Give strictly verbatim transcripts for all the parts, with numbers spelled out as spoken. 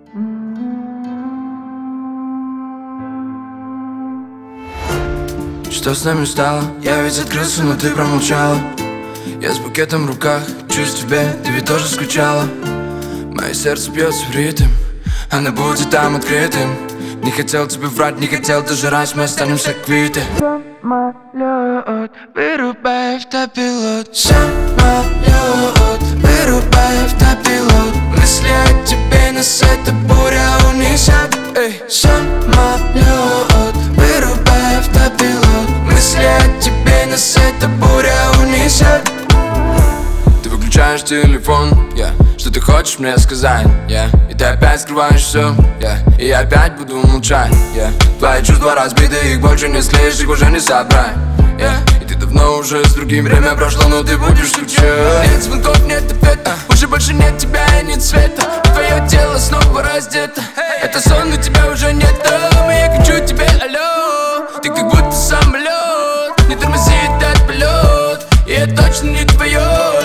Что с нами стало? Я ведь открылся, но ты промолчала. Я с букетом в руках, чусь тебе, ты ведь тоже скучала. Мое сердце бьется в ритм, оно будет там открытым. Не хотел тебе врать, не хотел даже раз, мы останемся квиты. Самолет, вырубай автопилот. Самолет, вырубай автопилот. Мысли о тебе нас эта буря унесет. Эй, самолет, вырубай автопилот. Мысли о тебе нас эта буря унесет. Ты выключаешь телефон, yeah. Что ты хочешь мне сказать, yeah. И ты опять скрываешь все, yeah. И я опять буду молчать, yeah. Твои чувства разбиты, их больше не слышишь, их уже не собрать, yeah. И ты давно уже с другим, время прошло, но ты будешь скучать. Нет звонков, нет ответа, уже больше нет тебя и нет света. Твое тело снова раздето, это сон, но тебя уже нет. Я кричу тебе алло, ты как будто самолет, не тормози этот полет, и это точно не твое.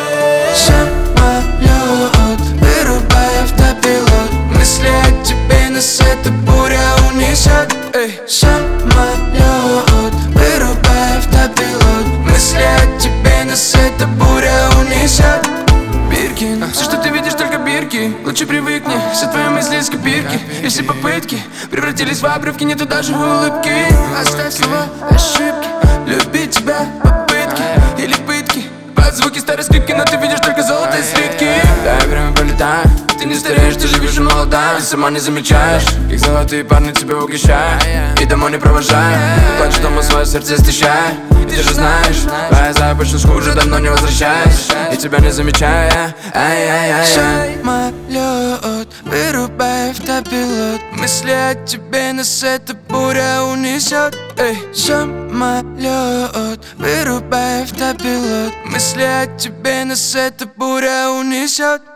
Самолет, вырубай автопилот. Мысли о тебе нас эта буря унесет. Эй, самолет, вырубай автопилот. Мысли о тебе нас эта буря унесет. Биркин, все, что ты видишь, только бирки. Лучше привыкни, все твои мысли из копирки. И все попытки превратились в обрывки, нету даже улыбки. Оставь слова, ошибки, любить тебя, попытки или пытки. Под звуки старой скрипки, но ты видишь только золотые слитки. Да, время пролетает, ты не стареешь, ты же видишь молода. Ты сама не замечаешь, как золотые парни тебя угощают и домой не провожают. Плачешь дома, свое сердце истощает. И ты же знаешь, твоя запахнешь хуже, давно не возвращаюсь. И тебя не замечая, ай-яй-яй. Самолет, вырубай автопилот. Мысли о тебе нас эта буря унесет. Эй, самолет, вырубай автопилот. Мысли о тебе нас эта буря унесет.